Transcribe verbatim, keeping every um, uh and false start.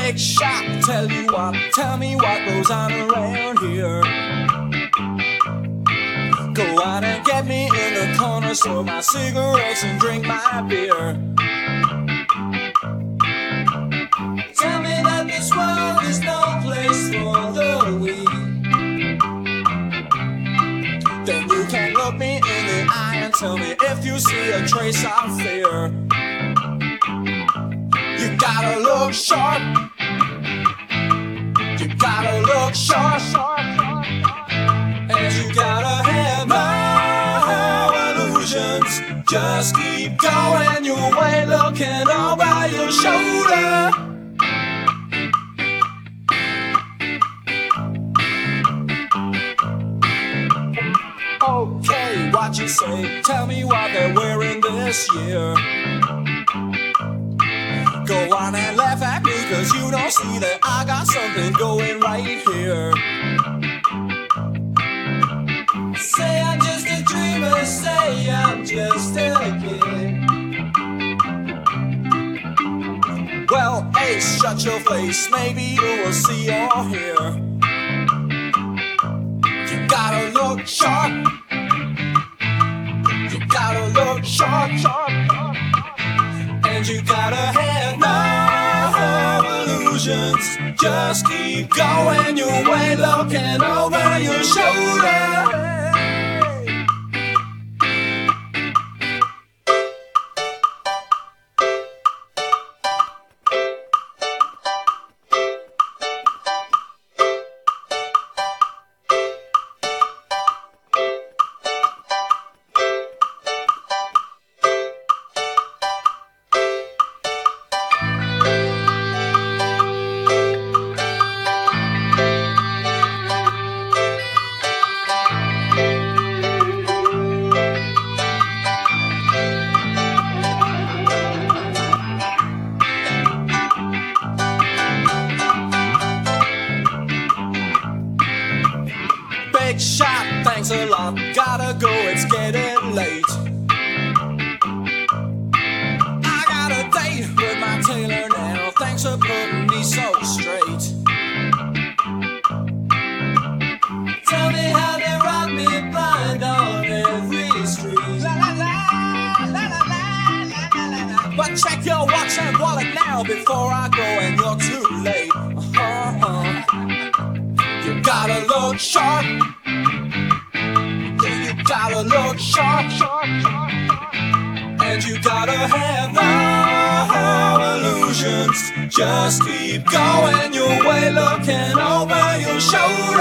Big shot, tell you what, tell me what goes on around here. Go out and get me in the corner, smoke my cigarettes and drink my beer. Tell me that this world is no place for the weak. Then you can look me in the eye and tell me if you see a trace of fear. You gotta look sharp. You gotta look sharp, sharp, sharp. And you gotta have no illusions. Just keep going your way, looking over your shoulder. Okay, what you say? Tell me what they're wearing this year. Go on and laugh at me, cause you don't see that I got something going right here. Say I'm just a dreamer, say I'm just a kid. Well, Ace, shut your face, maybe you will see or hear. You gotta look sharp. You gotta look sharp, sharp, sharp. And you gotta have no illusions. Just keep going your way, looking over your shoulder. Big shot, thanks a lot. Gotta go, it's getting late. I got a date with my tailor now. Thanks for putting me so straight. Tell me how they rock me blind on every street. La la la, la la la, la la la. But check your watch and wallet now before I go and you're too late. Uh-huh. You gotta look sharp. Yeah, you gotta look sharp, sharp, sharp, sharp. And you gotta have no illusions. Just keep going your way, looking over your shoulder.